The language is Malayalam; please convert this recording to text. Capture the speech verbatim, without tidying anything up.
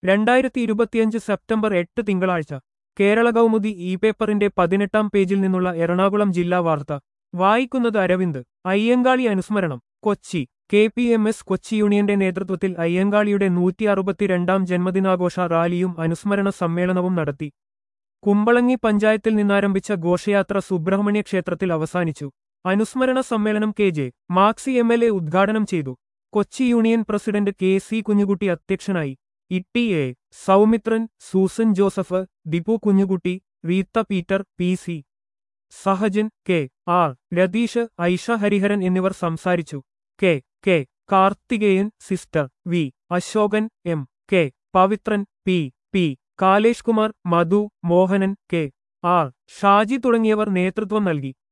രണ്ടായിരത്തി ഇരുപത്തിയഞ്ച് സെപ്റ്റംബർ എട്ട് തിങ്കളാഴ്ച കേരള കൗമുദി ഇ പേപ്പറിന്റെ പതിനെട്ടാം പേജിൽ നിന്നുള്ള എറണാകുളം ജില്ലാ വാർത്ത വായിക്കുന്നത് അരവിന്ദ്. അയ്യങ്കാളി അനുസ്മരണം Kochi. K P M S Kochi യൂണിയന്റെ നേതൃത്വത്തിൽ അയ്യങ്കാളിയുടെ നൂറ്റി അറുപത്തിരണ്ടാം ജന്മദിനാഘോഷ റാലിയും അനുസ്മരണ സമ്മേളനവും നടത്തി. കുമ്പളങ്ങി പഞ്ചായത്തിൽ നിന്നാരംഭിച്ച ഘോഷയാത്ര സുബ്രഹ്മണ്യ ക്ഷേത്രത്തിൽ അവസാനിച്ചു. അനുസ്മരണ സമ്മേളനം K J Maxi M L A ഉദ്ഘാടനം ചെയ്തു. Kochi union president K C Kunjukutty അധ്യക്ഷനായി. Itty A Soumithran, Susan Joseph, Deepu Kunjukutty, Rita Peter, P C Sahajan, K R Ratheesh, Aisha Hariharan എന്നിവർ സംസാരിച്ചു. K K Karthikeyan, sister V Ashokan, M K Pavithran, P P Kalesh Kumar, Madhu Mohanan, K R Shaji തുടങ്ങിയവർ നേതൃത്വം നൽകി.